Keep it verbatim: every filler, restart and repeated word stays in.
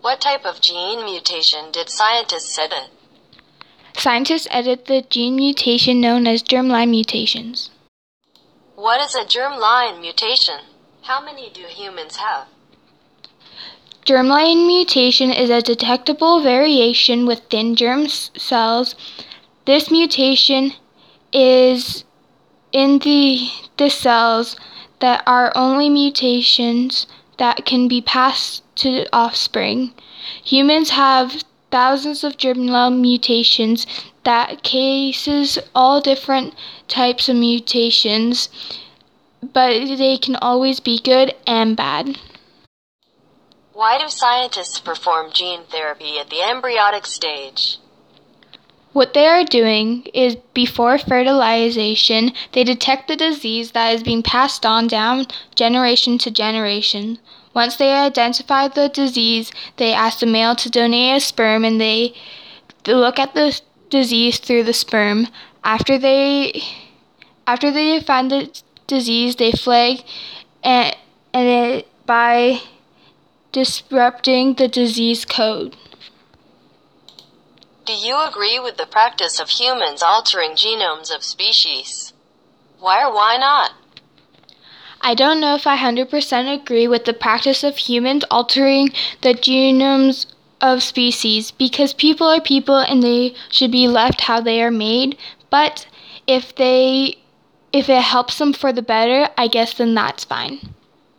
What type of gene mutation did scientists edit? Scientists edit the gene mutation known as germline mutations. What is a germline mutation? How many do humans have? Germline mutation is a detectable variation within germ cells. This mutation is in the, the cells that are only mutations that can be passed to offspring. Humans have thousands of germline mutations that cases all different types of mutations, but they can always be good and bad. Why do scientists perform gene therapy at the embryonic stage? What they are doing is, before fertilization, they detect the disease that is being passed on down generation to generation. Once they identify the disease, they ask the male to donate a sperm, and they, they look at the disease through the sperm. After they, after they find the disease, they flag and, and it, by disrupting the disease code. Do you agree with the practice of humans altering genomes of species? Why or why not? I don't know if I one hundred percent agree with the practice of humans altering the genomes of species, because people are people and they should be left how they are made. But if they, if it helps them for the better, I guess then that's fine.